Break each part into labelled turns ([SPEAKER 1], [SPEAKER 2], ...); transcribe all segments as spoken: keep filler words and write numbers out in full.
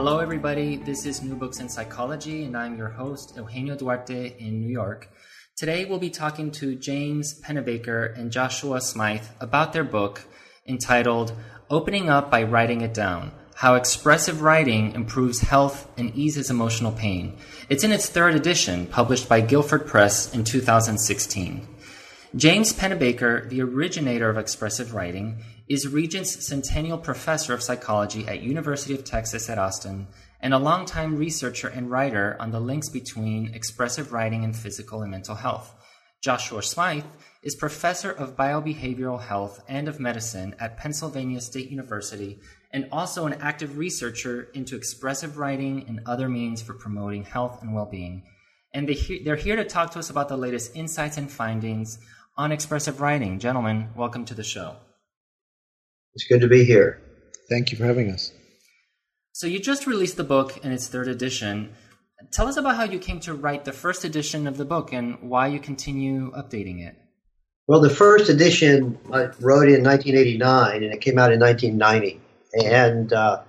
[SPEAKER 1] Hello, everybody. This is New Books in Psychology, and I'm your host, Eugenio Duarte in New York. Today, we'll be talking to James Pennebaker and Joshua Smythe about their book entitled Opening Up by Writing It Down: How Expressive Writing Improves Health and Eases Emotional Pain. It's in its third edition, published by Guilford Press in two thousand sixteen. James Pennebaker, the originator of expressive writing, is Regents Centennial Professor of Psychology at University of Texas at Austin and a longtime researcher and writer on the links between expressive writing and physical and mental health. Joshua Smythe is Professor of Biobehavioral Health and of Medicine at Pennsylvania State University and also an active researcher into expressive writing and other means for promoting health and well-being. And they, they're here to talk to us about the latest insights and findings on expressive writing. Gentlemen, welcome to the show.
[SPEAKER 2] It's good to be here.
[SPEAKER 3] Thank you for having us.
[SPEAKER 1] So you just released the book in its third edition. Tell us about how you came to write the first edition of the book and why you continue updating it.
[SPEAKER 2] Well, the first edition I wrote in nineteen eighty-nine, and it came out in nineteen ninety. And uh,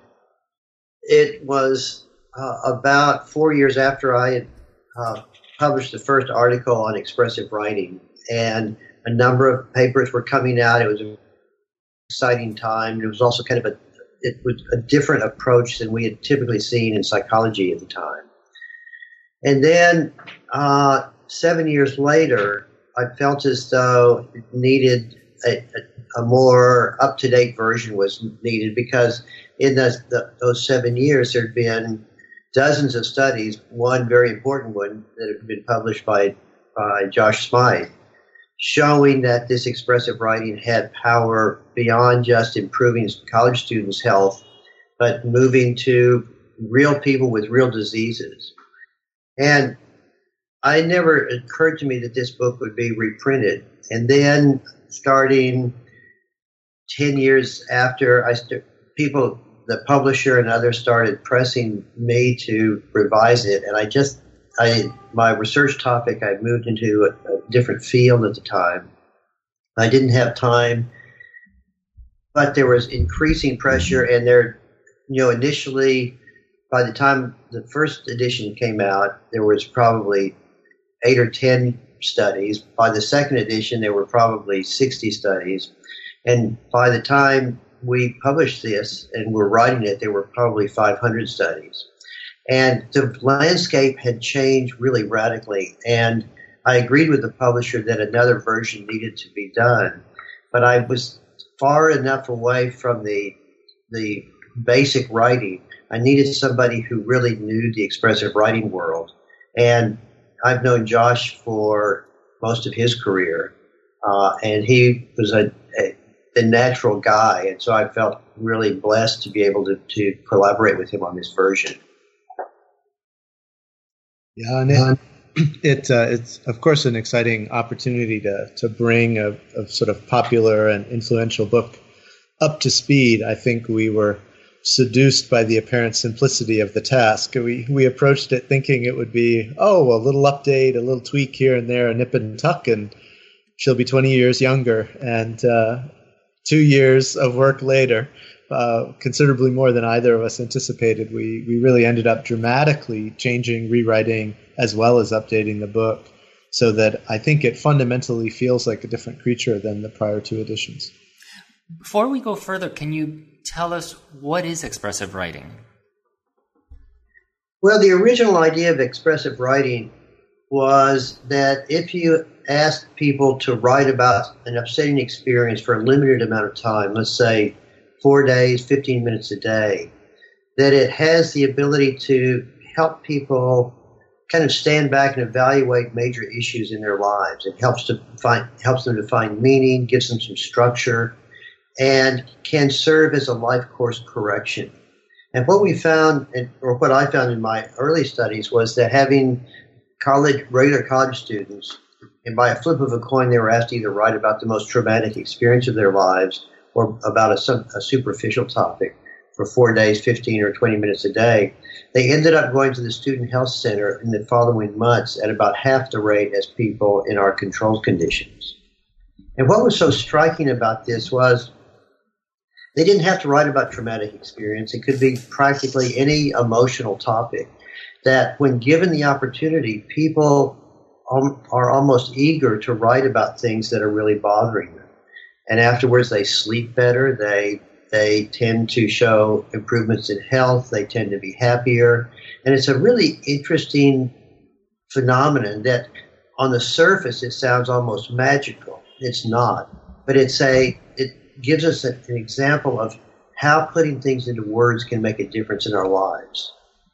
[SPEAKER 2] it was uh, about four years after I had uh, published the first article on expressive writing. And a number of papers were coming out. It was an exciting time. It was also kind of a, it was a different approach than we had typically seen in psychology at the time. And then uh, seven years later, I felt as though it needed a, a, a more up-to-date version was needed because in the, the, those seven years there had been dozens of studies, one very important one that had been published by, by Josh Smythe, showing that this expressive writing had power beyond just improving college students' health, but moving to real people with real diseases. And I never occurred to me that this book would be reprinted. And then starting ten years after, I st- people, the publisher and others started pressing me to revise it. And I just, I my research topic, I moved into a, a different field at the time. I didn't have time, but there was increasing pressure. And there, you know, initially, by the time the first edition came out, there was probably eight or ten studies. By the second edition, there were probably sixty studies. And by the time we published this and were writing it, there were probably five hundred studies. And the landscape had changed really radically. And I agreed with the publisher that another version needed to be done. But I was far enough away from the the basic writing. I needed somebody who really knew the expressive writing world. And I've known Josh for most of his career, uh, and he was a, a the natural guy, and so I felt really blessed to be able to, to collaborate with him on this version.
[SPEAKER 3] Yeah, and it, it uh, it's of course an exciting opportunity to to bring a, a sort of popular and influential book up to speed. I think we were seduced by the apparent simplicity of the task. We we approached it thinking it would be, oh, a little update, a little tweak here and there, a nip and tuck, and she'll be twenty years younger. And uh, two years of work later, uh, considerably more than either of us anticipated, we, we really ended up dramatically changing, rewriting, as well as updating the book, so that I think it fundamentally feels like a different creature than the prior two editions.
[SPEAKER 1] Before we go further, can you tell us what is expressive writing?
[SPEAKER 2] Well, the original idea of expressive writing was that if you asked people to write about an upsetting experience for a limited amount of time, let's say four days, fifteen minutes a day, that it has the ability to help people kind of stand back and evaluate major issues in their lives. It helps to find helps them to find meaning, gives them some structure, and can serve as a life course correction. And what we found, or what I found in my early studies, was that having college, regular college students, and by a flip of a coin, they were asked to either write about the most traumatic experience of their lives or about a, a superficial topic for four days, fifteen or twenty minutes a day. They ended up going to the Student Health Center in the following months at about half the rate as people in our control conditions. And what was so striking about this was they didn't have to write about traumatic experience. It could be practically any emotional topic. That when given the opportunity, people um, are almost eager to write about things that are really bothering them. And afterwards, they sleep better. They they tend to show improvements in health. They tend to be happier. And it's a really interesting phenomenon that on the surface, it sounds almost magical. It's not. But it's a it gives us a, an example of how putting things into words can make a difference in our lives.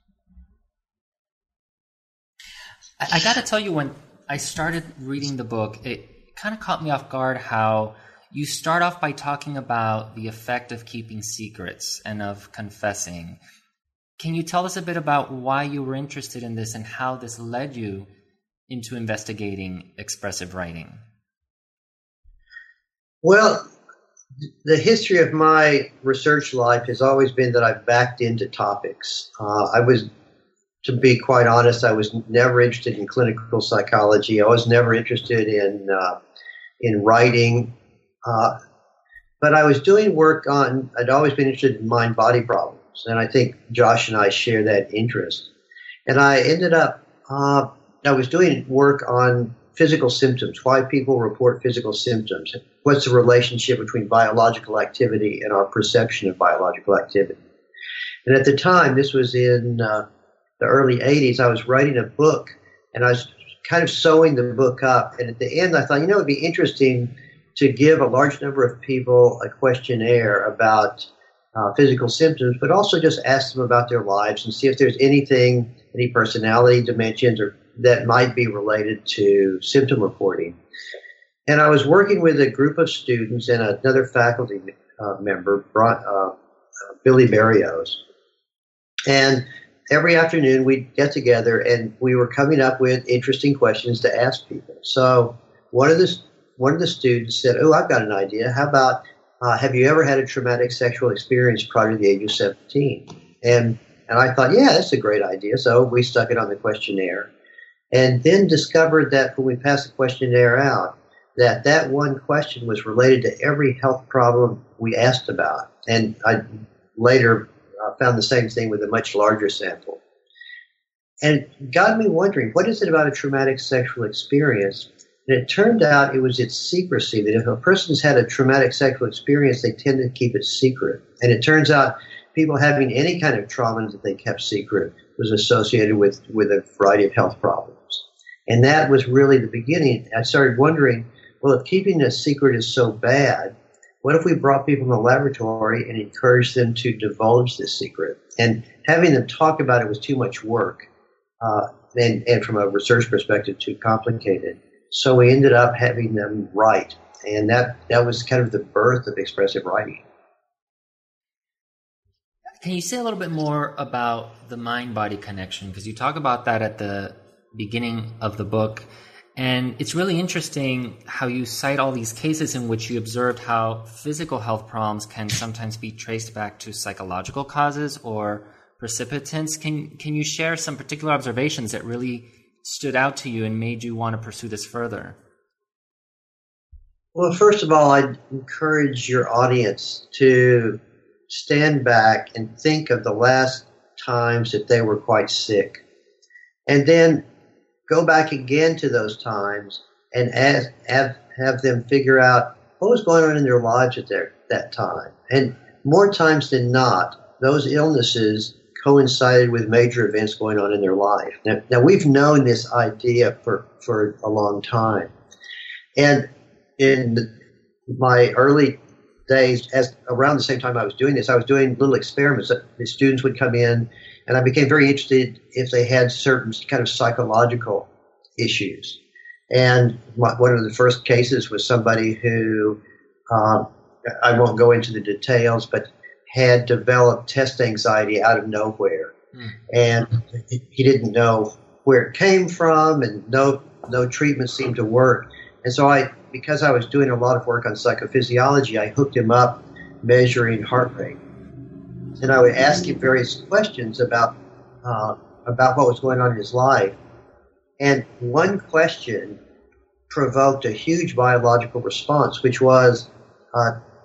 [SPEAKER 1] I, I got to tell you, when I started reading the book, it kind of caught me off guard how you start off by talking about the effect of keeping secrets and of confessing. Can you tell us a bit about why you were interested in this and how this led you into investigating expressive writing?
[SPEAKER 2] Well, the history of my research life has always been that I've backed into topics. Uh, I was, to be quite honest, I was never interested in clinical psychology. I was never interested in uh, in writing. Uh, but I was doing work on, I'd always been interested in mind-body problems, and I think Josh and I share that interest. And I ended up, uh, I was doing work on physical symptoms, why people report physical symptoms, what's the relationship between biological activity and our perception of biological activity. And at the time, this was in uh, the early eighties, I was writing a book, and I was kind of sewing the book up. And at the end, I thought, you know, it'd be interesting to give a large number of people a questionnaire about uh, physical symptoms, but also just ask them about their lives and see if there's anything, any personality dimensions or that might be related to symptom reporting. And I was working with a group of students and another faculty uh, member, uh, uh, Billy Barrios. And every afternoon we'd get together and we were coming up with interesting questions to ask people. So one of the One of the students said, oh, I've got an idea. How about, uh, have you ever had a traumatic sexual experience prior to the age of seventeen? And and I thought, yeah, that's a great idea. So we stuck it on the questionnaire. And then discovered that when we passed the questionnaire out, that that one question was related to every health problem we asked about. And I later uh, found the same thing with a much larger sample. And it got me wondering, what is it about a traumatic sexual experience? And it turned out it was its secrecy, that if a person's had a traumatic sexual experience, they tend to keep it secret. And it turns out people having any kind of trauma that they kept secret was associated with, with a variety of health problems. And that was really the beginning. I started wondering, well, if keeping a secret is so bad, what if we brought people in the laboratory and encouraged them to divulge this secret? And having them talk about it was too much work, uh, and, and from a research perspective, too complicated. So we ended up having them write, and that, that was kind of the birth of expressive writing.
[SPEAKER 1] Can you say a little bit more about the mind-body connection? Because you talk about that at the beginning of the book, and it's really interesting how you cite all these cases in which you observed how physical health problems can sometimes be traced back to psychological causes or precipitants. Can, can you share some particular observations that really stood out to you and made you want to pursue this further?
[SPEAKER 2] Well, first of all, I'd encourage your audience to stand back and think of the last times that they were quite sick. And then go back again to those times and ask, have, have them figure out what was going on in their lives at their, that time. And more times than not, those illnesses coincided with major events going on in their life. Now, now we've known this idea for, for a long time. And in the, my early days, as around the same time I was doing this, I was doing little experiments. The students would come in, and I became very interested if they had certain kind of psychological issues. And my, one of the first cases was somebody who, um, I won't go into the details, but had developed test anxiety out of nowhere. Mm. And he didn't know where it came from, and no no treatment seemed to work. And so I, because I was doing a lot of work on psychophysiology, I hooked him up measuring heart rate. And I would ask him various questions about uh, about what was going on in his life. And one question provoked a huge biological response, which was, uh,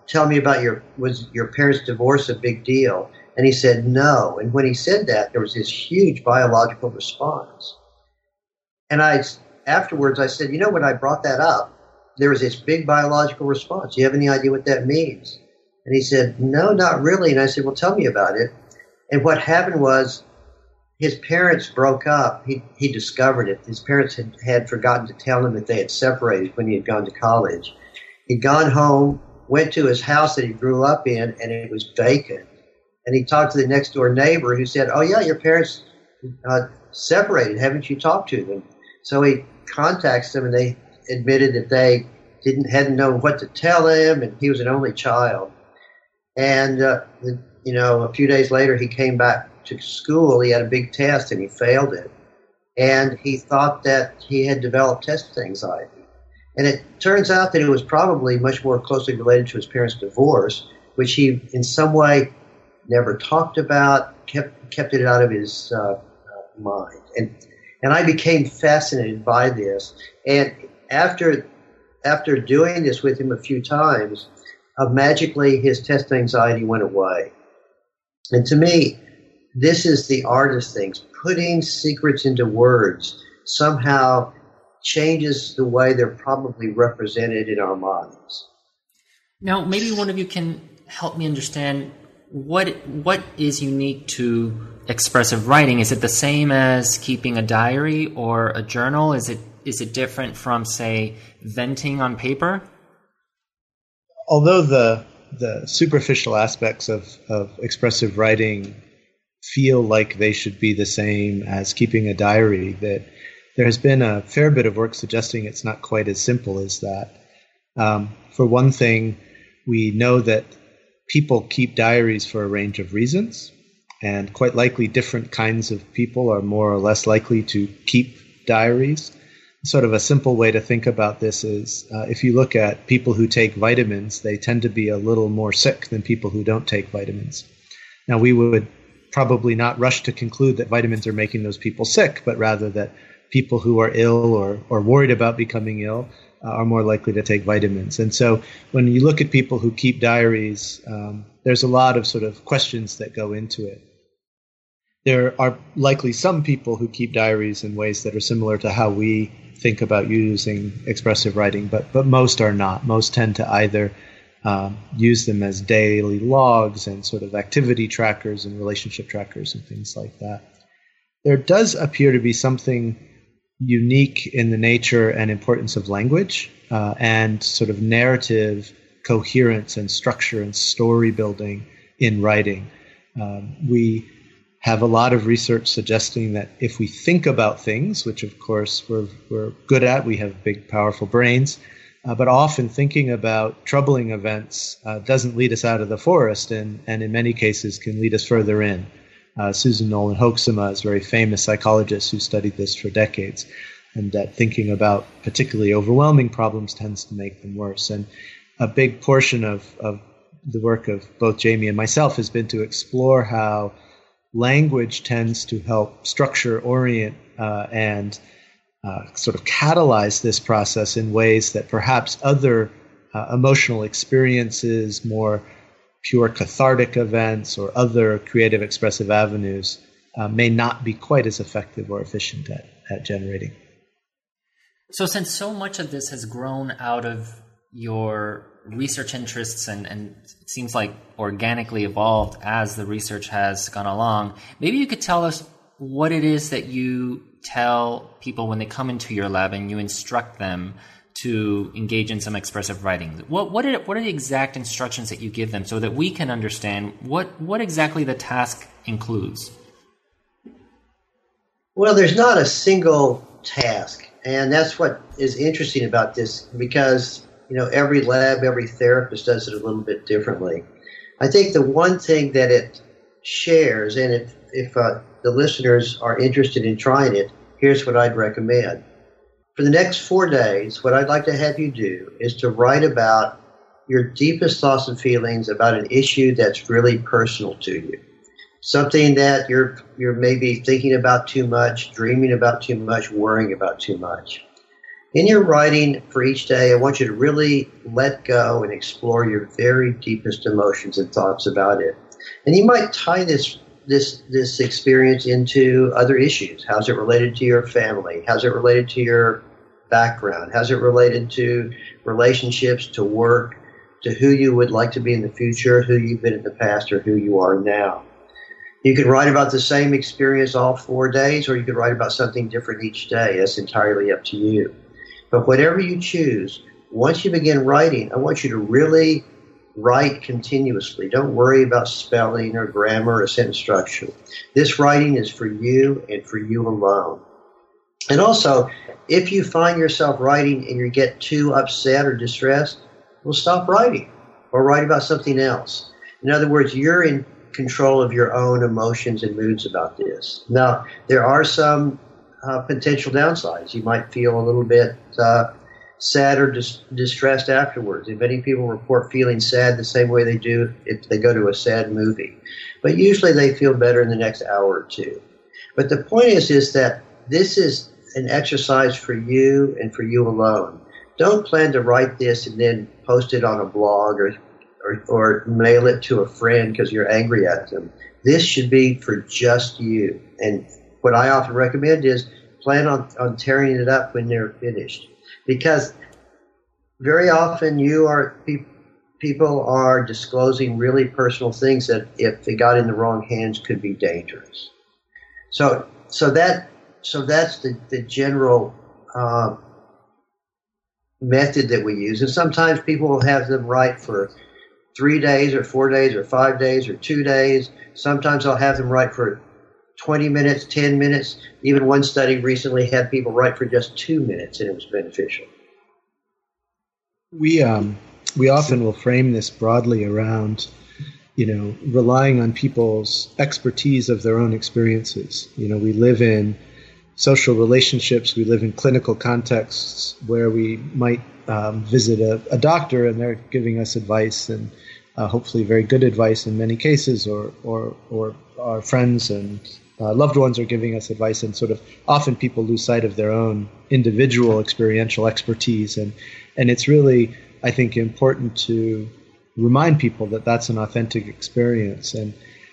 [SPEAKER 2] tell me about your, was your parents' divorce a big deal? And he said, no. And when he said that, there was this huge biological response. And I, afterwards, I said, you know, when I brought that up, there was this big biological response. Do you have any idea what that means? And he said, no, not really. And I said, well, tell me about it. And what happened was his parents broke up. He, he discovered it. His parents had, had forgotten to tell him that they had separated when he had gone to college. He'd gone home, went to his house that he grew up in, and it was vacant. And he talked to the next door neighbor who said, oh, yeah, your parents uh, separated. Haven't you talked to them? So he contacts them, and they admitted that they didn't hadn't known what to tell him, and he was an only child. And, uh, the, you know, a few days later, he came back to school. He had a big test, and he failed it. And he thought that he had developed test anxiety. And it turns out that it was probably much more closely related to his parents' divorce, which he, in some way, never talked about, kept kept it out of his uh, uh, mind. And and I became fascinated by this. And after after doing this with him a few times, uh, magically his test anxiety went away. And to me, this is the art of things. Putting secrets into words somehow changes the way they're probably represented in our minds.
[SPEAKER 1] Now, maybe one of you can help me understand what what is unique to expressive writing. Is it the same as keeping a diary or a journal? Is it is it different from, say, venting on paper?
[SPEAKER 3] Although the the superficial aspects of, of expressive writing feel like they should be the same as keeping a diary, that there has been a fair bit of work suggesting it's not quite as simple as that. Um, for one thing, we know that people keep diaries for a range of reasons, and quite likely different kinds of people are more or less likely to keep diaries. Sort of a simple way to think about this is uh, if you look at people who take vitamins, they tend to be a little more sick than people who don't take vitamins. Now, we would probably not rush to conclude that vitamins are making those people sick, but rather that people who are ill or, or worried about becoming ill uh, are more likely to take vitamins. And so when you look at people who keep diaries, um, there's a lot of sort of questions that go into it. There are likely some people who keep diaries in ways that are similar to how we think about using expressive writing, but but most are not. Most tend to either um, use them as daily logs and sort of activity trackers and relationship trackers and things like that. There does appear to be something unique in the nature and importance of language uh, and sort of narrative coherence and structure and story building in writing. Um, we have a lot of research suggesting that if we think about things, which of course we're, we're good at, we have big, powerful brains, uh, but often thinking about troubling events uh, doesn't lead us out of the forest and, and in many cases can lead us further in. Uh, Susan Nolan Hoeksema is a very famous psychologist who studied this for decades, and that thinking about particularly overwhelming problems tends to make them worse. And a big portion of, of the work of both Jamie and myself has been to explore how language tends to help structure, orient, uh, and uh, sort of catalyze this process in ways that perhaps other uh, emotional experiences, more pure cathartic events, or other creative expressive avenues uh, may not be quite as effective or efficient at, at generating.
[SPEAKER 1] So since so much of this has grown out of your research interests and, and it seems like organically evolved as the research has gone along, maybe you could tell us what it is that you tell people when they come into your lab and you instruct them to engage in some expressive writing. What what are, what are the exact instructions that you give them so that we can understand what, what exactly the task includes?
[SPEAKER 2] Well, there's not a single task, and that's what is interesting about this, because you know every lab, every therapist does it a little bit differently. I think the one thing that it shares, and if, if uh, the listeners are interested in trying it, here's what I'd recommend. For the next four days, what I'd like to have you do is to write about your deepest thoughts and feelings about an issue that's really personal to you. Something that you're you're maybe thinking about too much, dreaming about too much, worrying about too much. In your writing for each day, I want you to really let go and explore your very deepest emotions and thoughts about it. And you might tie this this this experience into other issues. How's it related to your family? How's it related to your background? How's it related to relationships, to work, to who you would like to be in the future, who you've been in the past, or who you are now? You could write about the same experience all four days, or you could write about something different each day. That's entirely up to you. But whatever you choose, once you begin writing, I want you to really write continuously. Don't worry about spelling or grammar or sentence structure. This writing is for you and for you alone. And also, if you find yourself writing and you get too upset or distressed, well, stop writing or write about something else. In other words, you're in control of your own emotions and moods about this. Now, there are some uh, potential downsides. You might feel a little bit uh, sad or dis- distressed afterwards. And many people report feeling sad the same way they do if they go to a sad movie. But usually they feel better in the next hour or two. But the point is, is that this is an exercise for you and for you alone. Don't plan to write this and then post it on a blog or or, or mail it to a friend because you're angry at them. This should be for just you. And what I often recommend is plan on, on tearing it up when they're finished. Because very often you are pe- people are disclosing really personal things that if they got in the wrong hands could be dangerous. So so that so that's the, the general uh, method that we use. And sometimes people will have them write for three days or four days or five days or two days. Sometimes I'll have them write for twenty minutes, ten minutes. Even one study recently had people write for just two minutes, and it was beneficial.
[SPEAKER 3] We um we often will frame this broadly around, you know, relying on people's expertise of their own experiences. You know, we live in social relationships, we live in clinical contexts where we might um, visit a, a doctor and they're giving us advice, and uh, hopefully very good advice in many cases, or or or our friends and uh, loved ones are giving us advice, and sort of often people lose sight of their own individual experiential expertise, and and it's really, I think, important to remind people that that's an authentic experience. And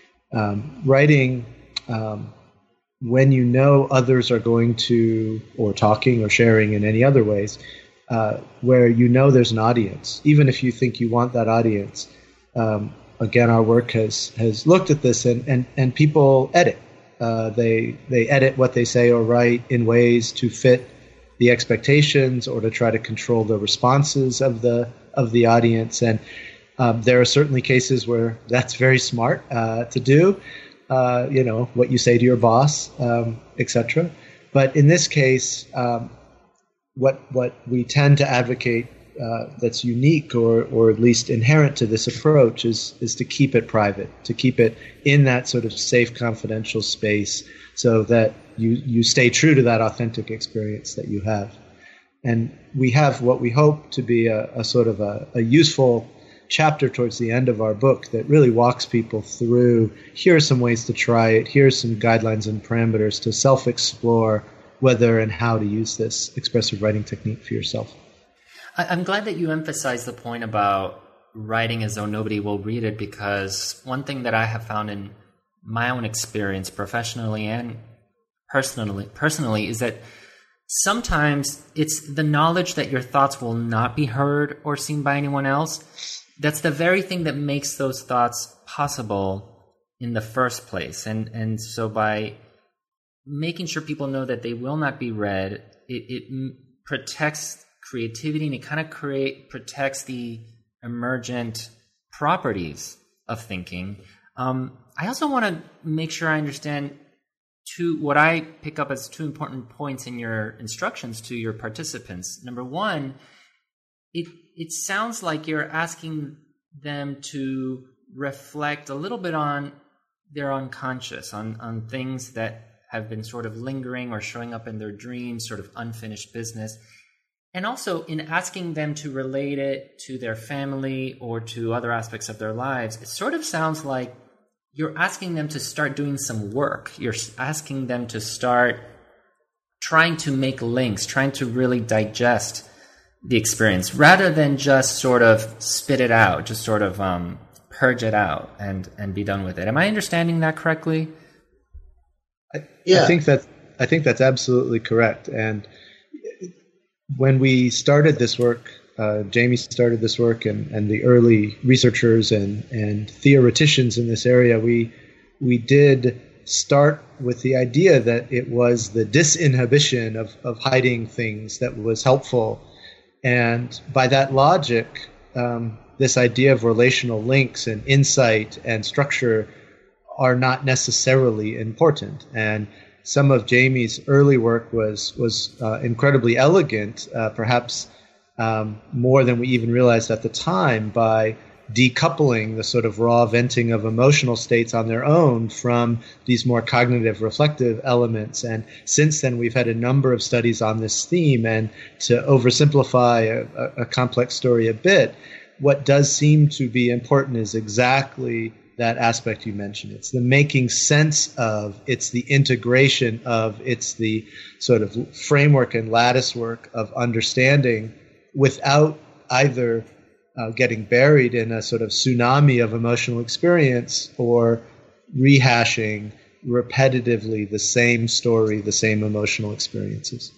[SPEAKER 3] um, writing um, when you know others are going to, or talking or sharing in any other ways, uh, where you know there's an audience, even if you think you want that audience. Um, again, our work has has looked at this, and, and, and people edit. Uh, they they edit what they say or write in ways to fit the expectations or to try to control the responses of the of the audience. And um, there are certainly cases where that's very smart uh, to do. Uh, you know, what you say to your boss, um, et cetera. But in this case, um, what what we tend to advocate uh, that's unique, or or at least inherent to this approach, is is to keep it private, to keep it in that sort of safe, confidential space, so that you you stay true to that authentic experience that you have. And we have what we hope to be a, a sort of a, a useful chapter towards the end of our book that really walks people through, here are some ways to try it, here's some guidelines and parameters to self-explore whether and how to use this expressive writing technique for yourself.
[SPEAKER 1] I'm glad that you emphasize the point about writing as though nobody will read it, because one thing that I have found in my own experience, professionally and personally, personally, is that sometimes it's the knowledge that your thoughts will not be heard or seen by anyone else. That's the very thing that makes those thoughts possible in the first place. And and so by making sure people know that they will not be read, it, it protects creativity, and it kind of create protects the emergent properties of thinking. Um, I also want to make sure I understand two what I pick up as two important points in your instructions to your participants. Number one, it it sounds like you're asking them to reflect a little bit on their unconscious, on, on things that have been sort of lingering or showing up in their dreams, sort of unfinished business. And also in asking them to relate it to their family or to other aspects of their lives, it sort of sounds like you're asking them to start doing some work. You're asking them to start trying to make links, trying to really digest the experience rather than just sort of spit it out, just sort of um, purge it out and, and be done with it. Am I understanding that correctly?
[SPEAKER 3] I, yeah. I think that I think that's absolutely correct. And when we started this work, uh, Jamie started this work, and, and the early researchers and, and theoreticians in this area, we we did start with the idea that it was the disinhibition of, of hiding things that was helpful. And by that logic, um, this idea of relational links and insight and structure are not necessarily important. And some of Jamie's early work was was uh, incredibly elegant, uh, perhaps um, more than we even realized at the time, by decoupling the sort of raw venting of emotional states on their own from these more cognitive reflective elements. And since then, we've had a number of studies on this theme. And to oversimplify a, a complex story a bit, what does seem to be important is exactly that aspect you mentioned. It's the making sense of, it's the integration of, it's the sort of framework and lattice work of understanding without either uh, getting buried in a sort of tsunami of emotional experience or rehashing repetitively the same story, the same emotional experiences.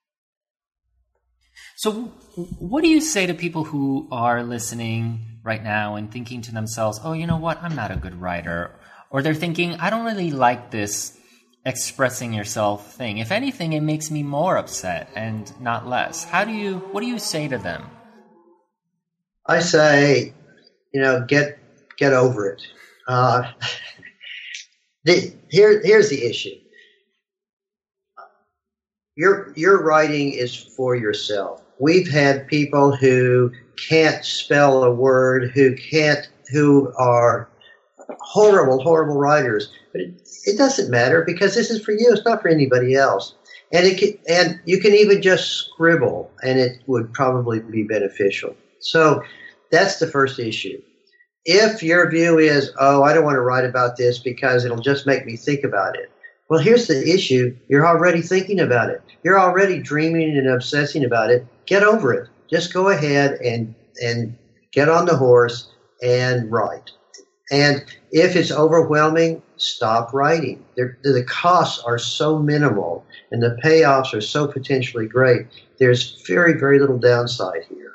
[SPEAKER 1] So what do you say to people who are listening right now and thinking to themselves, oh, you know what, I'm not a good writer. Or they're thinking, I don't really like this expressing yourself thing. If anything, it makes me more upset and not less. How do you, what do you say to them?
[SPEAKER 2] I say, you know, get get over it. Uh, the, here, here's the issue. Your your writing is for yourself. We've had people who can't spell a word, who can't, who are horrible, horrible writers. But it, it doesn't matter because this is for you. It's not for anybody else. And it can, and you can even just scribble, and it would probably be beneficial. So that's the first issue. If your view is, oh, I don't want to write about this because it'll just make me think about it. Well, here's the issue. You're already thinking about it. You're already dreaming and obsessing about it. Get over it. Just go ahead and and get on the horse and write. And if it's overwhelming, stop writing. They're, the costs are so minimal and the payoffs are so potentially great. There's very, very little downside here.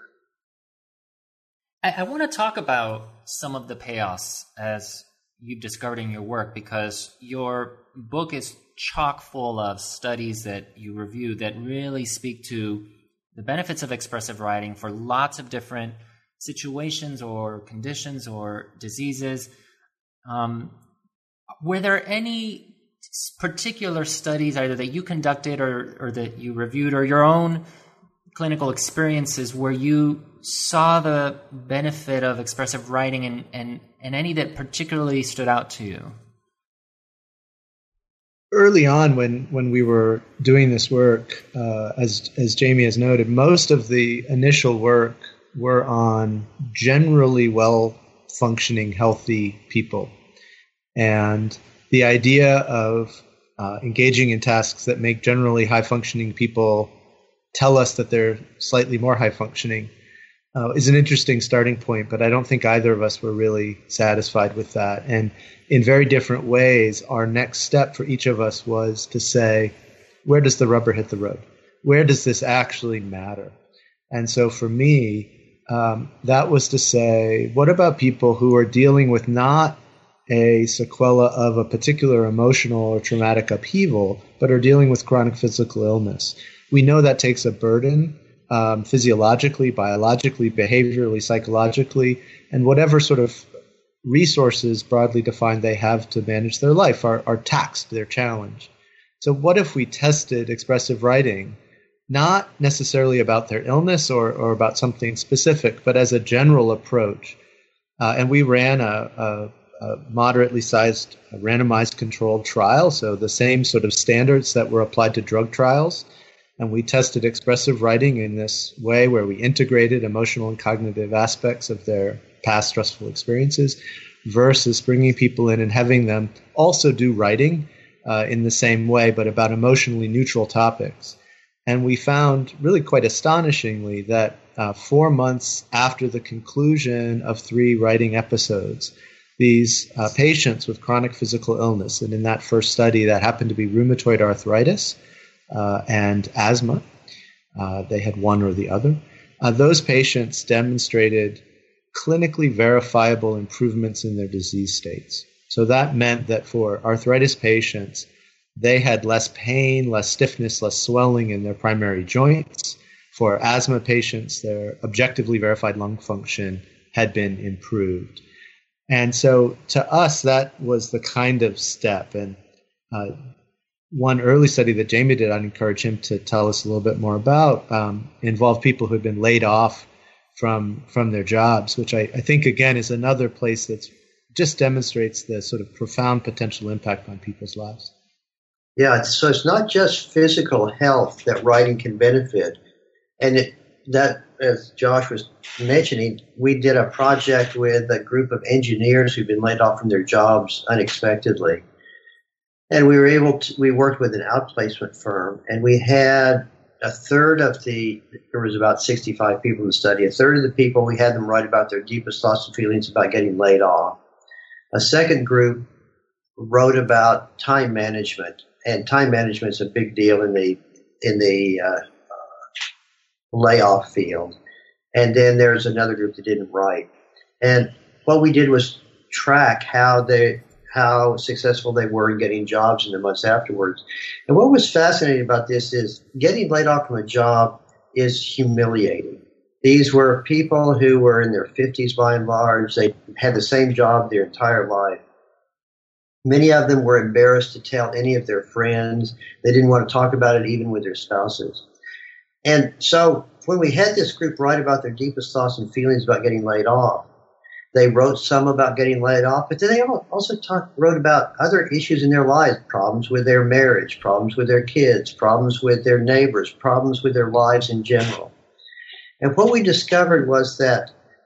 [SPEAKER 1] I, I want to talk about some of the payoffs as you've discovered in your work, because your book is chock full of studies that you review that really speak to the benefits of expressive writing for lots of different situations or conditions or diseases. Um, were there any particular studies either that you conducted or, or that you reviewed or your own clinical experiences where you saw the benefit of expressive writing and, and, and any that particularly stood out to you?
[SPEAKER 3] Early on, when, when we were doing this work, uh, as as Jamie has noted, most of the initial work were on generally well-functioning, healthy people. And the idea of uh, engaging in tasks that make generally high-functioning people tell us that they're slightly more high-functioning uh, is an interesting starting point, but I don't think either of us were really satisfied with that. And in very different ways, our next step for each of us was to say, where does the rubber hit the road? Where does this actually matter? And so for me, um, that was to say, what about people who are dealing with not a sequela of a particular emotional or traumatic upheaval, but are dealing with chronic physical illness? We know that takes a burden um, physiologically, biologically, behaviorally, psychologically, and whatever sort of resources broadly defined they have to manage their life are, are taxed, they're challenged. So what if we tested expressive writing, not necessarily about their illness or, or about something specific, but as a general approach? Uh, and we ran a, a, a moderately sized a randomized controlled trial, so the same sort of standards that were applied to drug trials. And we tested expressive writing in this way where we integrated emotional and cognitive aspects of their past stressful experiences versus bringing people in and having them also do writing uh, in the same way, but about emotionally neutral topics. And we found, really quite astonishingly, that uh, four months after the conclusion of three writing episodes, these uh, patients with chronic physical illness, and in that first study that happened to be rheumatoid arthritis uh, and asthma, uh, they had one or the other, uh, those patients demonstrated clinically verifiable improvements in their disease states. So that meant that for arthritis patients, they had less pain, less stiffness, less swelling in their primary joints. For asthma patients, their objectively verified lung function had been improved. And so to us, that was the kind of step. And uh, one early study that Jamie did, I'd encourage him to tell us a little bit more about, um, involved people who had been laid off from from their jobs, which I, I think, again, is another place that just demonstrates the sort of profound potential impact on people's lives.
[SPEAKER 2] Yeah, so it's not just physical health that writing can benefit. And it, that, as Josh was mentioning, we did a project with a group of engineers who'd been laid off from their jobs unexpectedly. And we were able to, we worked with an outplacement firm, and we had a third of the, there was about sixty-five people in the study, a third of the people, we had them write about their deepest thoughts and feelings about getting laid off. A second group wrote about time management, and time management is a big deal in the in the uh, uh, layoff field. And then there's another group that didn't write. And what we did was track how they how successful they were in getting jobs in the months afterwards. And what was fascinating about this is getting laid off from a job is humiliating. These were people who were in their fifties by and large. They had the same job their entire life. Many of them were embarrassed to tell any of their friends. They didn't want to talk about it even with their spouses. And so when we had this group write about their deepest thoughts and feelings about getting laid off, they wrote some about getting laid off, but then they also talk, wrote about other issues in their lives, problems with their marriage, problems with their kids, problems with their neighbors, problems with their lives in general. And what we discovered was that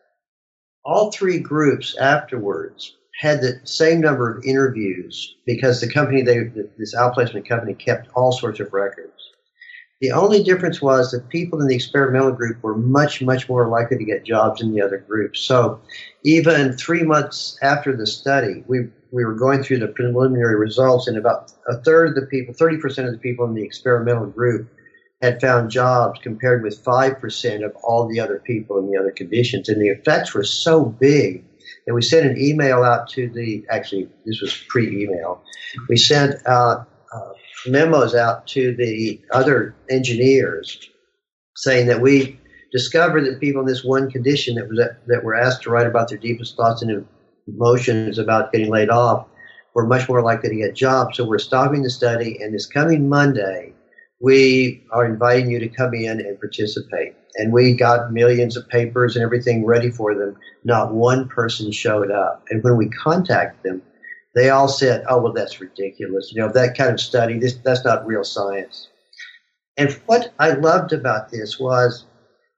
[SPEAKER 2] all three groups afterwards had the same number of interviews because the company, they, this outplacement company, kept all sorts of records. The only difference was that people in the experimental group were much, much more likely to get jobs than the other groups. So even three months after the study, we we were going through the preliminary results, and about a third of the people, thirty percent of the people in the experimental group had found jobs compared with five percent of all the other people in the other conditions. And the effects were so big that we sent an email out to the, actually, this was pre-email. We sent out uh, memos out to the other engineers saying that we discovered that people in this one condition that was that were asked to write about their deepest thoughts and emotions about getting laid off were much more likely to get jobs. So we're stopping the study, and this coming Monday, we are inviting you to come in and participate. And we got millions of papers and everything ready for them. Not one person showed up. And when we contacted them, they all said, oh, well, that's ridiculous. You know, that kind of study, this, that's not real science. And what I loved about this was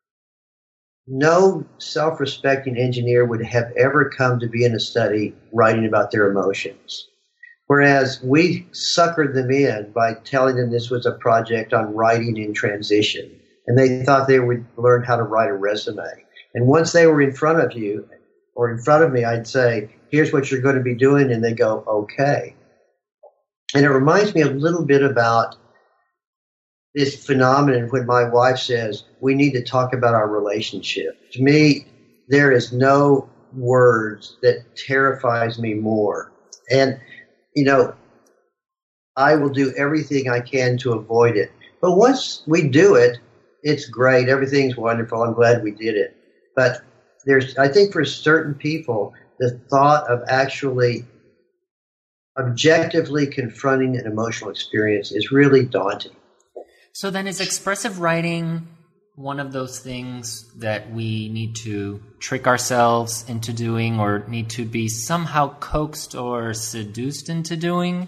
[SPEAKER 2] no self-respecting engineer would have ever come to be in a study writing about their emotions. Whereas we suckered them in by telling them this was a project on writing in transition. And they thought they would learn how to write a resume. And once they were in front of you or in front of me, I'd say, here's what you're going to be doing. And they go, okay. And it reminds me a little bit about this phenomenon when my wife says, we need to talk about our relationship. To me, there is no words that terrifies me more. And, you know, I will do everything I can to avoid it. But once we do it, it's great. Everything's wonderful. I'm glad we did it. But there's, I think for certain people, the thought of actually objectively confronting an emotional experience is really daunting.
[SPEAKER 1] So then is expressive writing one of those things that we need to trick ourselves into doing or need to be somehow coaxed or seduced into doing?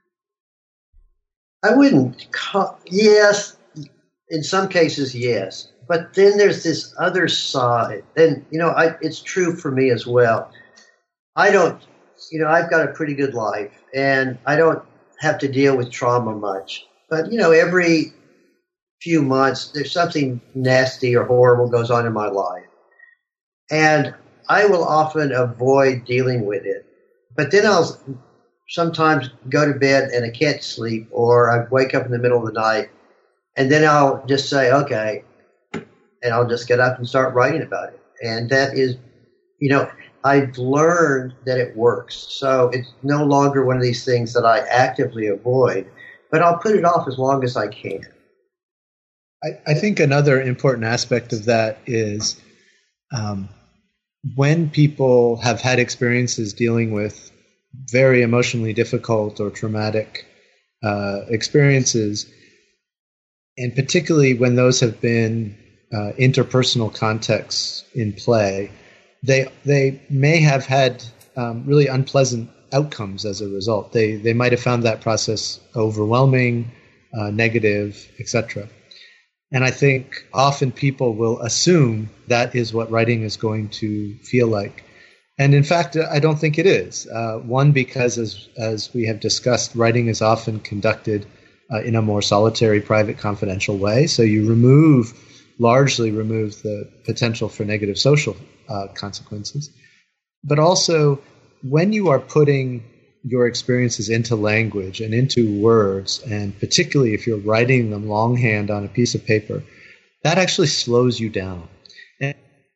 [SPEAKER 2] I wouldn't call, yes, in some cases, yes. But then there's this other side. And, you know, I, it's true for me as well. I don't, you know, I've got a pretty good life, and I don't have to deal with trauma much. But, you know, every few months, there's something nasty or horrible goes on in my life. And I will often avoid dealing with it. But then I'll sometimes go to bed and I can't sleep, or I wake up in the middle of the night, and then I'll just say, okay, and I'll just get up and start writing about it. And that is, you know, I've learned that it works. So it's no longer one of these things that I actively avoid, but I'll put it off as long as I can.
[SPEAKER 3] I, I think another important aspect of that is um, when people have had experiences dealing with very emotionally difficult or traumatic uh, experiences, and particularly when those have been uh, interpersonal contexts in play, they they may have had um, really unpleasant outcomes as a result. They they might have found that process overwhelming, uh, negative, et cetera. And I think often people will assume that is what writing is going to feel like. And in fact, I don't think it is. Uh, one, because as as we have discussed, writing is often conducted uh, in a more solitary, private, confidential way. So you remove, largely remove the potential for negative social uh, consequences. But also, when you are putting your experiences into language and into words, and particularly if you're writing them longhand on a piece of paper, that actually slows you down and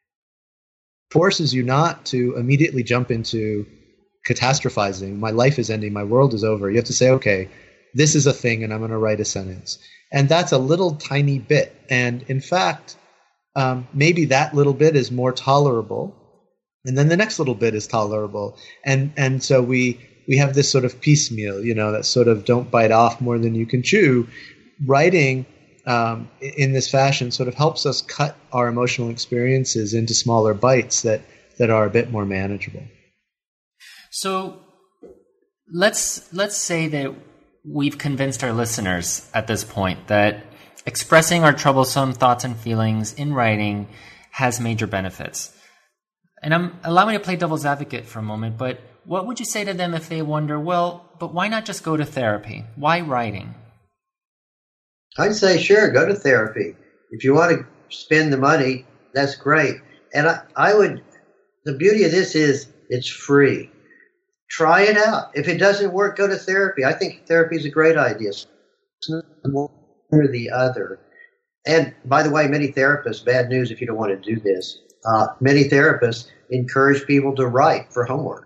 [SPEAKER 3] forces you not to immediately jump into catastrophizing. My life is ending. My world is over. You have to say, okay, this is a thing, and I'm going to write a sentence. And that's a little tiny bit. And in fact, um, maybe that little bit is more tolerable, and then the next little bit is tolerable. And and so we we have this sort of piecemeal, you know, that sort of don't bite off more than you can chew. Writing um, in this fashion sort of helps us cut our emotional experiences into smaller bites that, that are a bit more manageable.
[SPEAKER 1] So let's let's say that we've convinced our listeners at this point that expressing our troublesome thoughts and feelings in writing has major benefits. And I'm allow me to play devil's advocate for a moment, but what would you say to them if they wonder, well, but why not just go to therapy? Why writing?
[SPEAKER 2] I'd say, sure, go to therapy. If you want to spend the money, that's great. And I, I would, the beauty of this is it's free. Try it out. If it doesn't work, go to therapy. I think therapy is a great idea. It's not one or the other. And by the way, many therapists, bad news if you don't want to do this, uh, many therapists encourage people to write for homework.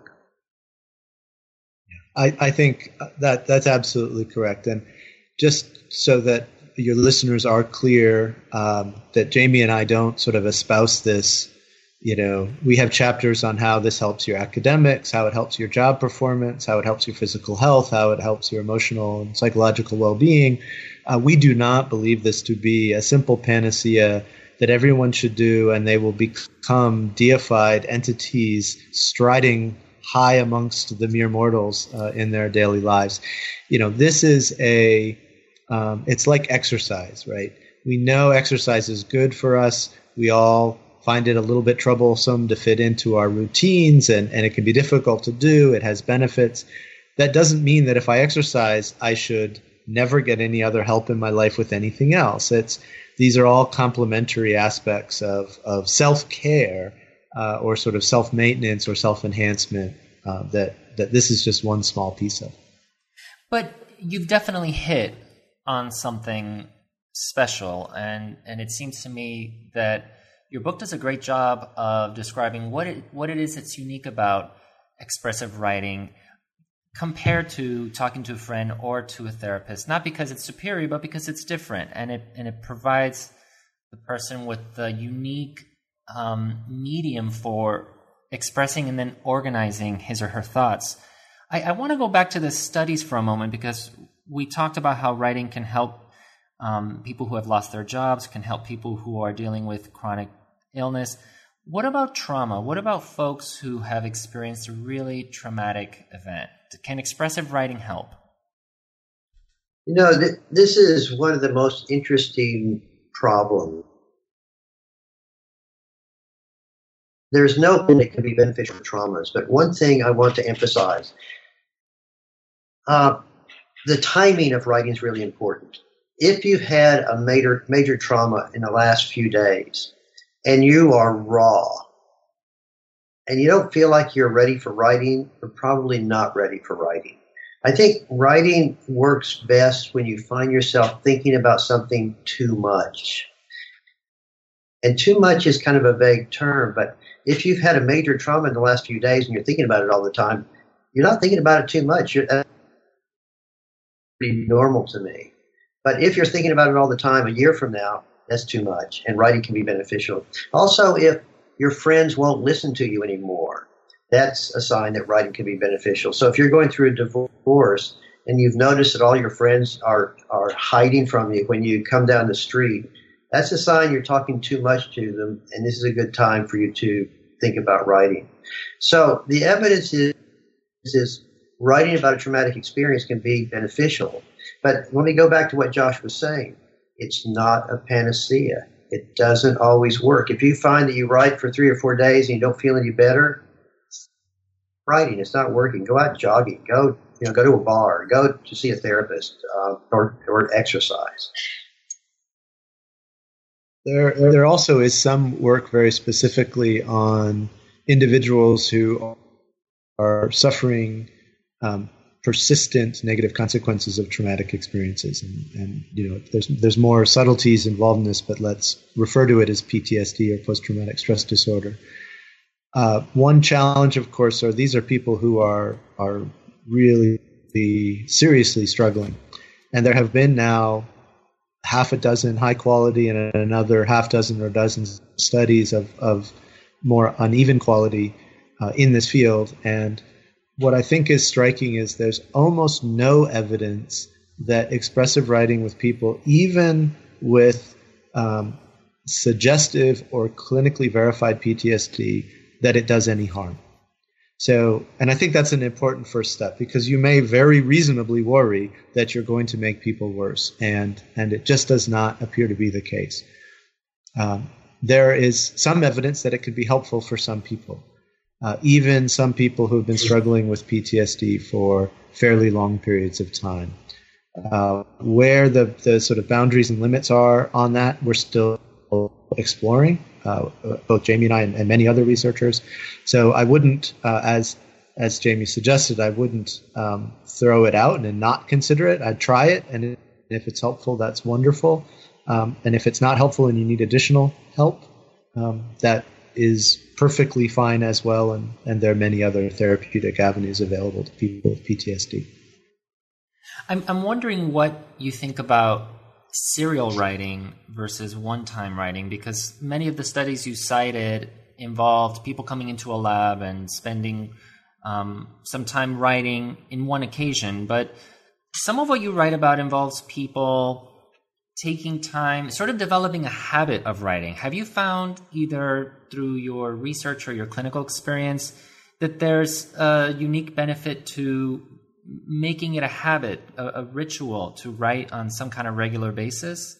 [SPEAKER 3] I, I think that that's absolutely correct. And just so that your listeners are clear, um, that Jamie and I don't sort of espouse this, you know, we have chapters on how this helps your academics, how it helps your job performance, how it helps your physical health, how it helps your emotional and psychological well-being. Uh, we do not believe this to be a simple panacea that everyone should do, and they will become deified entities striding high amongst the mere mortals uh, in their daily lives. You know, this is a, um, it's like exercise, right? We know exercise is good for us. We all find it a little bit troublesome to fit into our routines, and, and it can be difficult to do. It has benefits. That doesn't mean that if I exercise, I should never get any other help in my life with anything else. It's, these are all complementary aspects of, of self-care, Uh, or sort of self-maintenance or self-enhancement uh, that, that this is just one small piece of.
[SPEAKER 1] But you've definitely hit on something special, and, and it seems to me that your book does a great job of describing what it, what it is that's unique about expressive writing compared to talking to a friend or to a therapist, not because it's superior, but because it's different, and it, and it provides the person with the unique Um, medium for expressing and then organizing his or her thoughts. I, I want to go back to the studies for a moment, because we talked about how writing can help um, people who have lost their jobs, can help people who are dealing with chronic illness. What about trauma? What about folks who have experienced a really traumatic event? Can expressive writing help?
[SPEAKER 2] You know, th- this is one of the most interesting problems. There's no thing that can be beneficial for traumas, but one thing I want to emphasize. Uh, the timing of writing is really important. If you've had a major major trauma in the last few days and you are raw and you don't feel like you're ready for writing, you're probably not ready for writing. I think writing works best when you find yourself thinking about something too much. And too much is kind of a vague term, but if you've had a major trauma in the last few days and you're thinking about it all the time, you're not thinking about it too much. You're, that's pretty normal to me. But if you're thinking about it all the time, a year from now, that's too much, and writing can be beneficial. Also, if your friends won't listen to you anymore, that's a sign that writing can be beneficial. So if you're going through a divorce and you've noticed that all your friends are, are hiding from you when you come down the street, that's a sign you're talking too much to them, and this is a good time for you to think about writing. So the evidence is, is writing about a traumatic experience can be beneficial. But let me go back to what Josh was saying. It's not a panacea. It doesn't always work. If you find that you write for three or four days and you don't feel any better, writing, it's not working. Go out jogging. Go, you know, go to a bar. Go to see a therapist, uh, or or exercise.
[SPEAKER 3] There, there also is some work very specifically on individuals who are suffering um, persistent negative consequences of traumatic experiences, and, and you know, there's there's more subtleties involved in this, but let's refer to it as P T S D or post-traumatic stress disorder. Uh, one challenge, of course, are these are people who are are really seriously struggling, and there have been now half a dozen high quality and another half dozen or dozens studies of, of more uneven quality uh, in this field. And what I think is striking is there's almost no evidence that expressive writing with people, even with um, suggestive or clinically verified P T S D, that it does any harm. So, and I think that's an important first step, because you may very reasonably worry that you're going to make people worse, and, and it just does not appear to be the case. Um, there is some evidence that it could be helpful for some people, uh, even some people who have been struggling with P T S D for fairly long periods of time. Uh, where the, the sort of boundaries and limits are on that, we're still exploring. Uh, both Jamie and I and, and many other researchers. So I wouldn't, uh, as as Jamie suggested, I wouldn't um, throw it out and not consider it. I'd try it, and if it's helpful, that's wonderful. Um, and if it's not helpful and you need additional help, um, that is perfectly fine as well. And, and there are many other therapeutic avenues available to people with P T S D.
[SPEAKER 1] I'm I'm wondering what you think about serial writing versus one-time writing, because many of the studies you cited involved people coming into a lab and spending um, some time writing in one occasion. But some of what you write about involves people taking time, sort of developing a habit of writing. Have you found, either through your research or your clinical experience, that there's a unique benefit to making it a habit, a, a ritual to write on some kind of regular basis?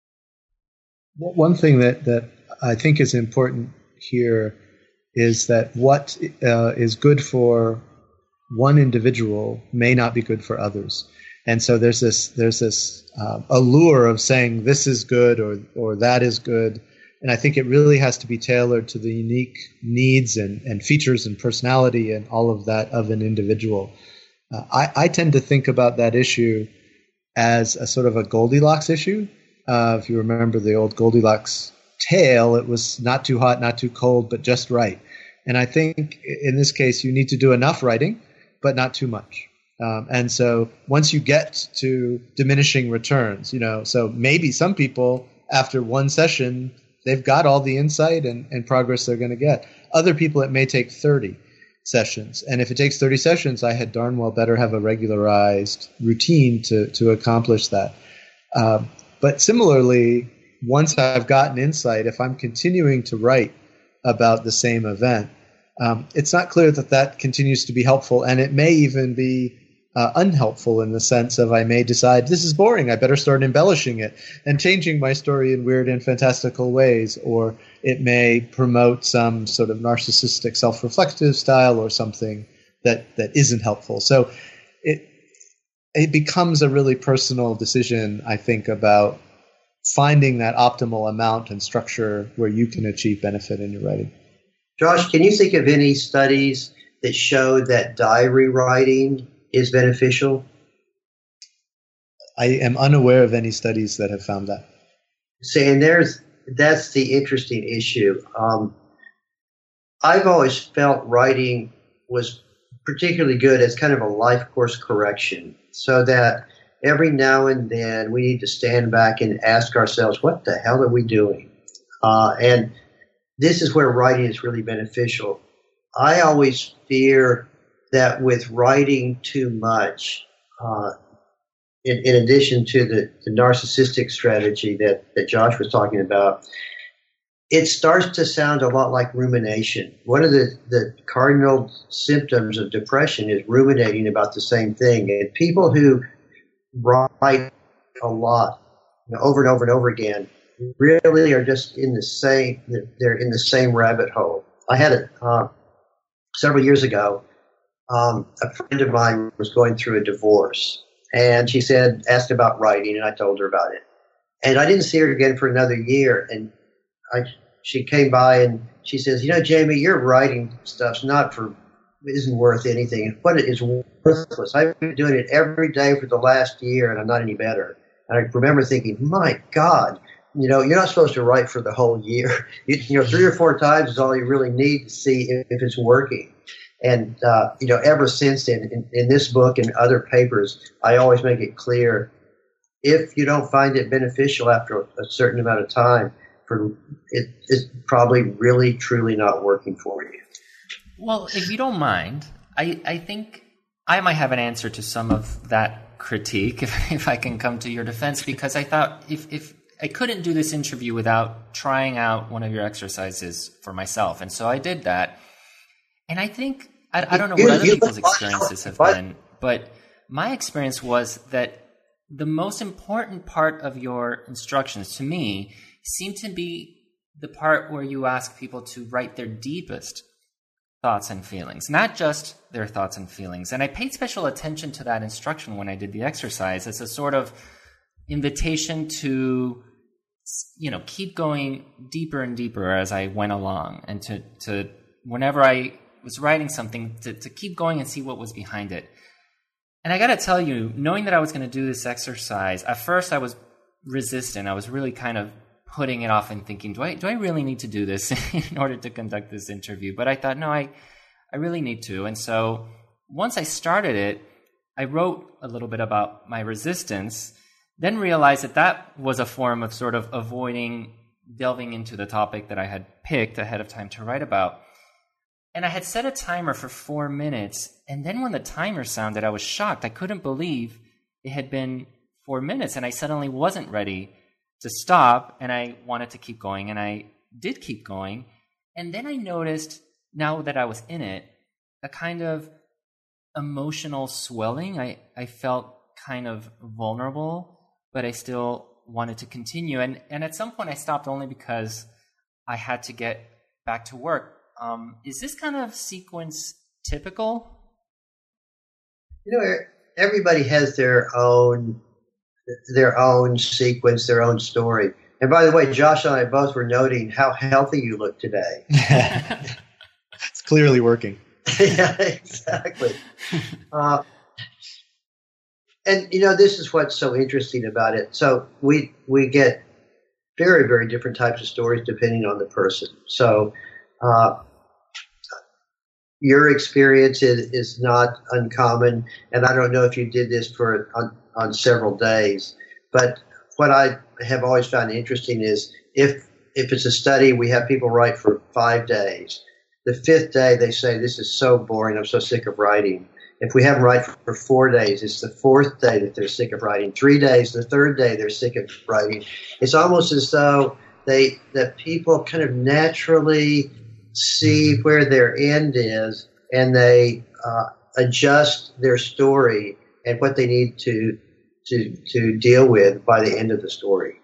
[SPEAKER 3] One thing that, that I think is important here is that what uh, is good for one individual may not be good for others. And so there's this there's this uh, allure of saying this is good or or that is good. And I think it really has to be tailored to the unique needs and, and features and personality and all of that of an individual. Uh, I, I tend to think about that issue as a sort of a Goldilocks issue. Uh, if you remember the old Goldilocks tale, it was not too hot, not too cold, but just right. And I think in this case, you need to do enough writing, but not too much. Um, and so once you get to diminishing returns, you know, so maybe some people after one session, they've got all the insight and, and progress they're going to get. Other people, it may take thirty sessions. And if it takes thirty sessions, I had darn well better have a regularized routine to, to accomplish that. Um, but similarly, once I've gotten insight, if I'm continuing to write about the same event, um, it's not clear that that continues to be helpful. And it may even be uh, unhelpful in the sense of I may decide this is boring. I better start embellishing it and changing my story in weird and fantastical ways. Or it may promote some sort of narcissistic self-reflective style or something that, that isn't helpful. So it, it becomes a really personal decision, I think, about finding that optimal amount and structure where you can achieve benefit in your writing.
[SPEAKER 2] Josh, can you think of any studies that show that diary writing is beneficial?
[SPEAKER 3] I am unaware of any studies that have found that.
[SPEAKER 2] See, and there's that's the interesting issue. Um, I've always felt writing was particularly good as kind of a life course correction, so that every now and then we need to stand back and ask ourselves, what the hell are we doing? Uh, and this is where writing is really beneficial. I always fear that with writing too much, uh, in, in addition to the, the narcissistic strategy that, that Josh was talking about, it starts to sound a lot like rumination. One of the, the cardinal symptoms of depression is ruminating about the same thing. And people who write a lot, you know, over and over and over again, really are just in the same, they're in the same rabbit hole. I had it uh, several years ago. Um, a friend of mine was going through a divorce, and she said, asked about writing, and I told her about it. And I didn't see her again for another year, and I, she came by and she says, you know, Jamie, your writing stuff's not for, isn't worth anything. What it is worthless. I've been doing it every day for the last year, and I'm not any better. And I remember thinking, my God, you know, you're not supposed to write for the whole year. You, you know, three or four times is all you really need to see if, if it's working. And, uh, you know, ever since then, in, in this book and other papers, I always make it clear, if you don't find it beneficial after a certain amount of time, for it, it's probably really, truly not working for you.
[SPEAKER 1] Well, if you don't mind, I, I think I might have an answer to some of that critique, if, if I can come to your defense, because I thought if, if I couldn't do this interview without trying out one of your exercises for myself. And so I did that. And I think, I, I don't know what other people's experiences have been, but my experience was that the most important part of your instructions to me seemed to be the part where you ask people to write their deepest thoughts and feelings, not just their thoughts and feelings. And I paid special attention to that instruction when I did the exercise as a sort of invitation to, you know, keep going deeper and deeper as I went along, and to, to whenever I was writing something, to, to keep going and see what was behind it. And I got to tell you, knowing that I was going to do this exercise, at first I was resistant. I was really kind of putting it off and thinking, do I do I really need to do this in order to conduct this interview? But I thought, no, I, I really need to. And so once I started it, I wrote a little bit about my resistance, then realized that that was a form of sort of avoiding delving into the topic that I had picked ahead of time to write about. And I had set a timer for four minutes. And then when the timer sounded, I was shocked. I couldn't believe it had been four minutes. And I suddenly wasn't ready to stop. And I wanted to keep going. And I did keep going. And then I noticed, now that I was in it, a kind of emotional swelling. I, I felt kind of vulnerable, but I still wanted to continue. And, and at some point I stopped only because I had to get back to work. Um, is this kind of sequence typical?
[SPEAKER 2] You know, everybody has their own their own sequence, their own story. And by the way, Josh and I both were noting how healthy you look today.
[SPEAKER 3] It's clearly working.
[SPEAKER 2] Yeah, exactly. Uh, and, you know, this is what's so interesting about it. So we we get very, very different types of stories depending on the person. So uh, your experience is, is not uncommon, and I don't know if you did this for on, on several days, but what I have always found interesting is if if it's a study, we have people write for five days. The fifth day, they say, this is so boring, I'm so sick of writing. If we have them write for four days, it's the fourth day that they're sick of writing. Three days, the third day, they're sick of writing. It's almost as though they that people kind of naturally see where their end is, and they uh, adjust their story and what they need to to to deal with by the end of the story.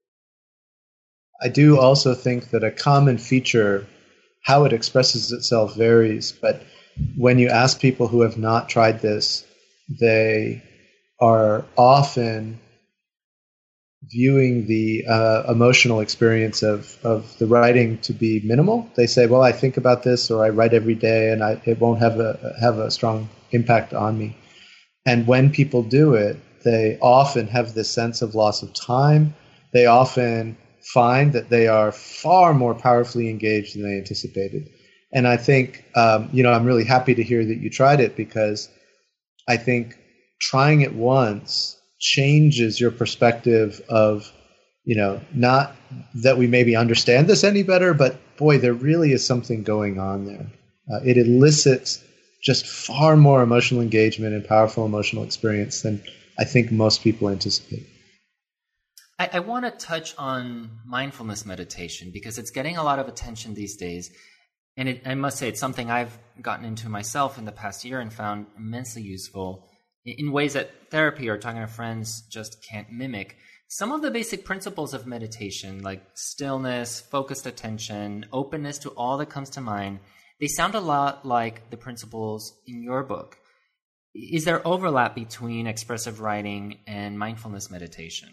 [SPEAKER 3] I do also think that a common feature, how it expresses itself varies, but when you ask people who have not tried this, they are often viewing the uh, emotional experience of, of the writing to be minimal. They say, well, I think about this, or I write every day, and I, it won't have a have a strong impact on me. And when people do it, they often have this sense of loss of time. They often find that they are far more powerfully engaged than they anticipated. And I think, um, you know, I'm really happy to hear that you tried it, because I think trying it once changes your perspective of, you know, not that we maybe understand this any better, but boy, there really is something going on there. Uh, it elicits just far more emotional engagement and powerful emotional experience than I think most people anticipate.
[SPEAKER 1] I, I want to touch on mindfulness meditation because it's getting a lot of attention these days. And it, I must say, it's something I've gotten into myself in the past year and found immensely useful in ways that therapy or talking to friends just can't mimic. Some of the basic principles of meditation, like stillness, focused attention, openness to all that comes to mind, they sound a lot like the principles in your book. Is there overlap between expressive writing and mindfulness meditation?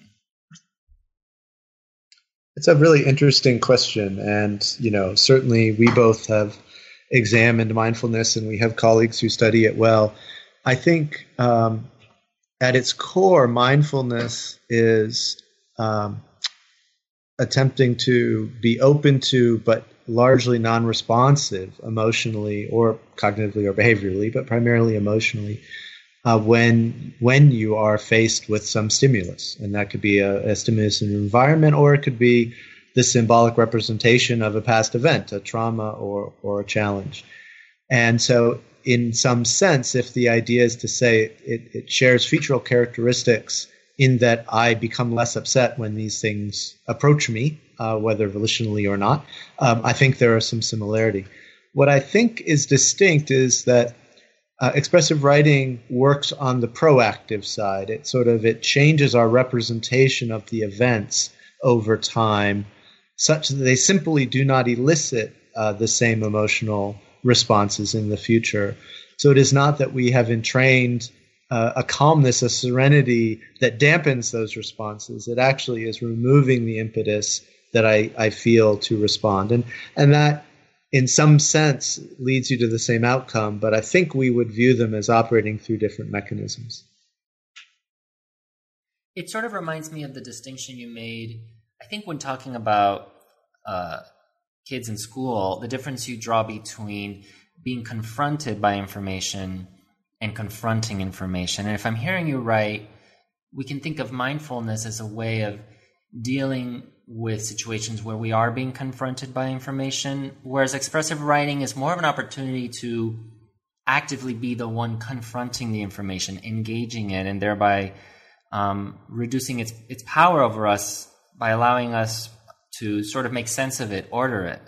[SPEAKER 3] It's a really interesting question. And, you know, certainly we both have examined mindfulness and we have colleagues who study it well. I think um, at its core, mindfulness is um, attempting to be open to, but largely non-responsive emotionally or cognitively or behaviorally, but primarily emotionally, uh, when when you are faced with some stimulus. And that could be a, a stimulus in an environment, or it could be the symbolic representation of a past event, a trauma or or a challenge. And so in some sense, if the idea is to say it, it shares featural characteristics in that I become less upset when these things approach me, uh, whether volitionally or not, um, I think there are some similarity. What I think is distinct is that uh, expressive writing works on the proactive side. It sort of, it changes our representation of the events over time such that they simply do not elicit uh, the same emotional responses in the future. So it is not that we have entrained uh, a calmness, a serenity that dampens those responses. It actually is removing the impetus that I, I feel to respond. And, and that, in some sense, leads you to the same outcome, but I think we would view them as operating through different mechanisms.
[SPEAKER 1] It sort of reminds me of the distinction you made, I think, when talking about uh, kids in school, the difference you draw between being confronted by information and confronting information. And if I'm hearing you right, we can think of mindfulness as a way of dealing with situations where we are being confronted by information, whereas expressive writing is more of an opportunity to actively be the one confronting the information, engaging it, and thereby um, reducing its its power over us by allowing us to sort of make sense of it, order it.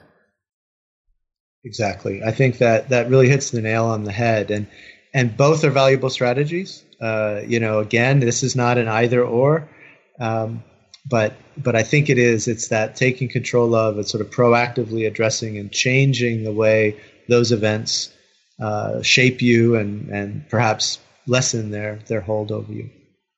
[SPEAKER 3] Exactly. I think that that really hits the nail on the head. And and both are valuable strategies. Uh, you know, again, this is not an either or, um, but but I think it is. It's that taking control of and sort of proactively addressing and changing the way those events uh, shape you and, and perhaps lessen their, their hold over you.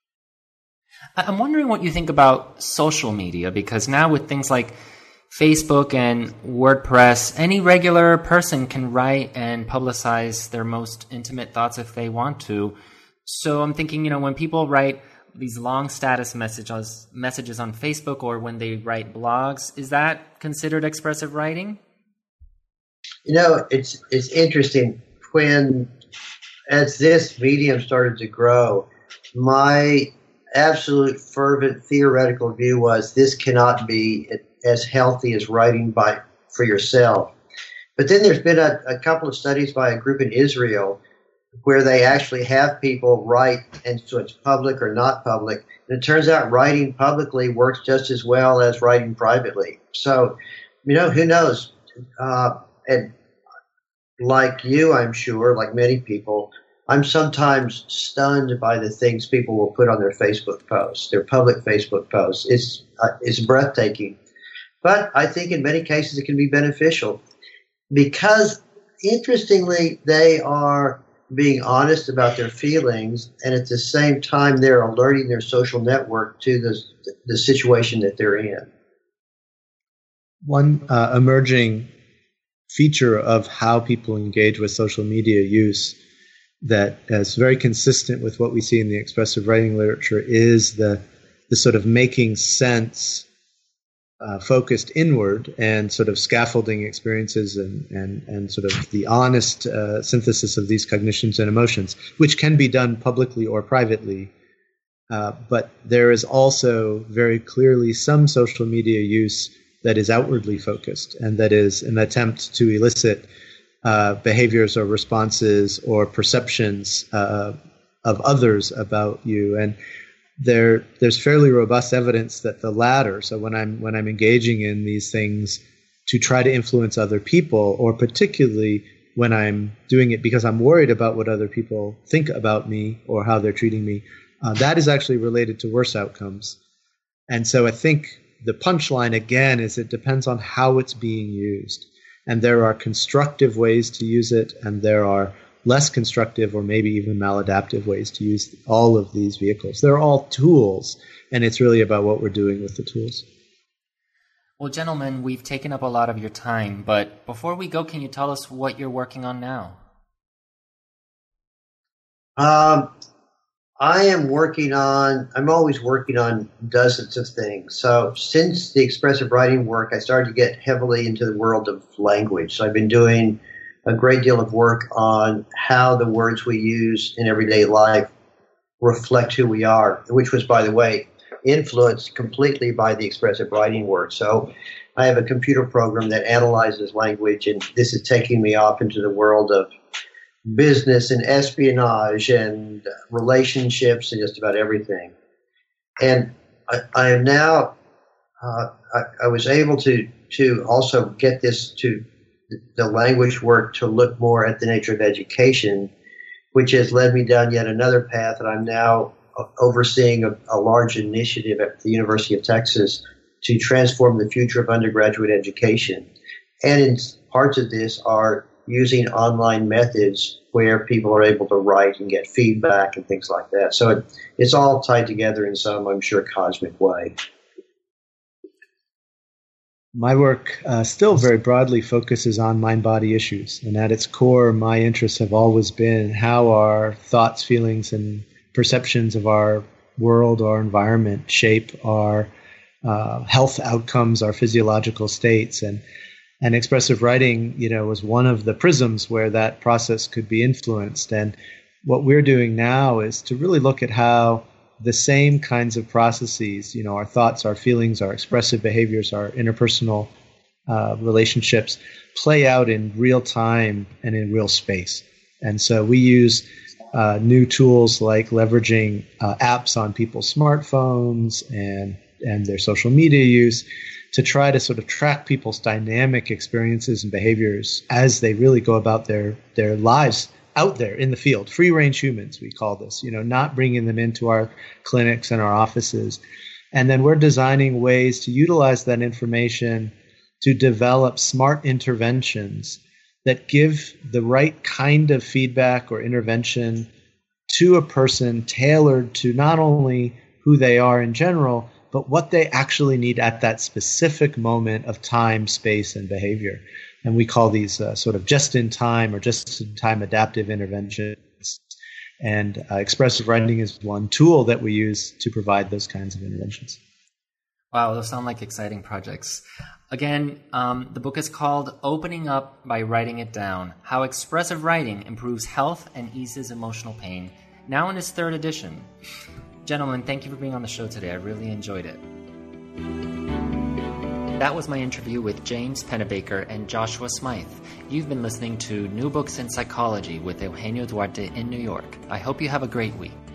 [SPEAKER 1] I'm wondering what you think about social media, because now with things like Facebook and WordPress, any regular person can write and publicize their most intimate thoughts if they want to. So I'm thinking, you know, when people write these long status messages messages on Facebook, or when they write blogs, is that considered expressive writing?
[SPEAKER 2] You know, it's it's interesting. When, as this medium started to grow, my absolute fervent theoretical view was this cannot be as healthy as writing by for yourself. But then there's been a, a couple of studies by a group in Israel where they actually have people write, and so it's public or not public. And it turns out writing publicly works just as well as writing privately. So, you know, who knows? Uh, and like you, I'm sure, like many people, I'm sometimes stunned by the things people will put on their Facebook posts, their public Facebook posts. It's uh, it's breathtaking. But I think in many cases it can be beneficial because, interestingly, they are being honest about their feelings, and at the same time they're alerting their social network to the, the situation that they're in.
[SPEAKER 3] One uh, emerging feature of how people engage with social media use that is very consistent with what we see in the expressive writing literature is the, the sort of making sense Uh, focused inward and sort of scaffolding experiences and, and, and sort of the honest uh, synthesis of these cognitions and emotions, which can be done publicly or privately. Uh, but there is also very clearly some social media use that is outwardly focused and that is an attempt to elicit uh, behaviors or responses or perceptions uh, of others about you. And There, there's fairly robust evidence that the latter. So when I'm when I'm engaging in these things to try to influence other people, or particularly when I'm doing it because I'm worried about what other people think about me or how they're treating me, uh, that is actually related to worse outcomes. And so I think the punchline again is it depends on how it's being used, and there are constructive ways to use it, and there are less constructive or maybe even maladaptive ways to use all of these vehicles. They're all tools, and it's really about what we're doing with the tools.
[SPEAKER 1] Well, gentlemen, we've taken up a lot of your time, but before we go, can you tell us what you're working on now?
[SPEAKER 2] Um, I am working on, I'm always working on dozens of things. So since the expressive writing work, I started to get heavily into the world of language. So I've been doing a great deal of work on how the words we use in everyday life reflect who we are, which was, by the way, influenced completely by the expressive writing work. So I have a computer program that analyzes language, and this is taking me off into the world of business and espionage and relationships and just about everything. And I, I am now, uh, I, I was able to, to also get this to the language work to look more at the nature of education, which has led me down yet another path. And I'm now overseeing a, a large initiative at the University of Texas to transform the future of undergraduate education. And in parts of this are using online methods where people are able to write and get feedback and things like that. So it, it's all tied together in some, I'm sure, cosmic way.
[SPEAKER 3] My work uh, still very broadly focuses on mind-body issues. And at its core, my interests have always been how our thoughts, feelings, and perceptions of our world, our environment shape our uh, health outcomes, our physiological states. And, and expressive writing, you know, was one of the prisms where that process could be influenced. And what we're doing now is to really look at how the same kinds of processes, you know, our thoughts, our feelings, our expressive behaviors, our interpersonal uh, relationships play out in real time and in real space. And so we use uh, new tools like leveraging uh, apps on people's smartphones and, and their social media use to try to sort of track people's dynamic experiences and behaviors as they really go about their, their lives out there in the field. Free range humans, we call this, you know, not bringing them into our clinics and our offices. And then we're designing ways to utilize that information to develop smart interventions that give the right kind of feedback or intervention to a person tailored to not only who they are in general, but what they actually need at that specific moment of time, space, and behavior. And we call these uh, sort of just-in-time or just-in-time adaptive interventions. And uh, expressive writing is one tool that we use to provide those kinds of interventions.
[SPEAKER 1] Wow, those sound like exciting projects. Again, um, the book is called Opening Up by Writing It Down, How Expressive Writing Improves Health and Eases Emotional Pain, now in its third edition. Gentlemen, thank you for being on the show today. I really enjoyed it. That was my interview with James Pennebaker and Joshua Smythe. You've been listening to New Books in Psychology with Eugenio Duarte in New York. I hope you have a great week.